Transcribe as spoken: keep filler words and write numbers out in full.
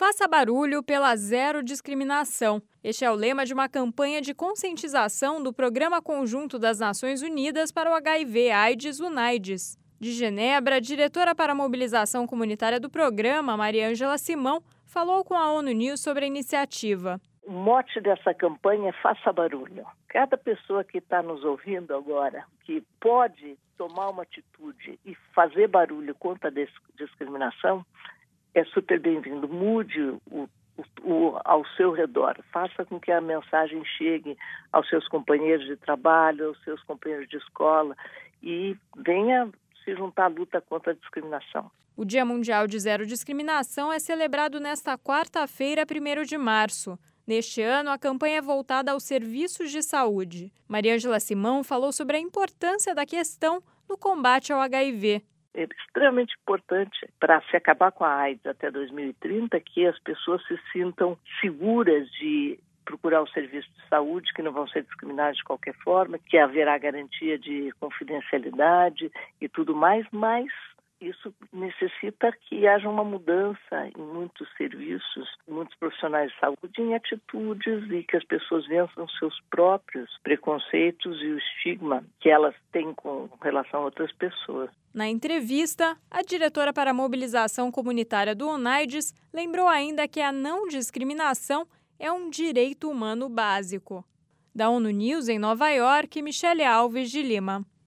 Faça barulho pela zero discriminação. Este é o lema de uma campanha de conscientização do Programa Conjunto das Nações Unidas para o H I V/AIDS, UNAIDS. De Genebra, a diretora para a mobilização comunitária do programa, Mariângela Simão, falou com a ONU News sobre a iniciativa. O mote dessa campanha é Faça Barulho. Cada pessoa que está nos ouvindo agora, que pode tomar uma atitude e fazer barulho contra a discriminação, é super bem-vindo. Mude o, o, o, ao seu redor. Faça com que a mensagem chegue aos seus companheiros de trabalho, aos seus companheiros de escola e venha se juntar à luta contra a discriminação. O Dia Mundial de Zero Discriminação é celebrado nesta quarta-feira, primeiro de março. Neste ano, a campanha é voltada aos serviços de saúde. Mariângela Simão falou sobre a importância da questão no combate ao H I V. É extremamente importante para se acabar com a AIDS até dois mil e trinta que as pessoas se sintam seguras de procurar o serviço de saúde, que não vão ser discriminadas de qualquer forma, que haverá garantia de confidencialidade e tudo mais, mas isso necessita que haja uma mudança em muitos serviços, muitos profissionais de saúde, em atitudes e que as pessoas vençam seus próprios preconceitos e o estigma que elas têm com relação a outras pessoas. Na entrevista, a diretora para a mobilização comunitária do UNAIDS lembrou ainda que a não discriminação é um direito humano básico. Da ONU News em Nova York, Michele Alves de Lima.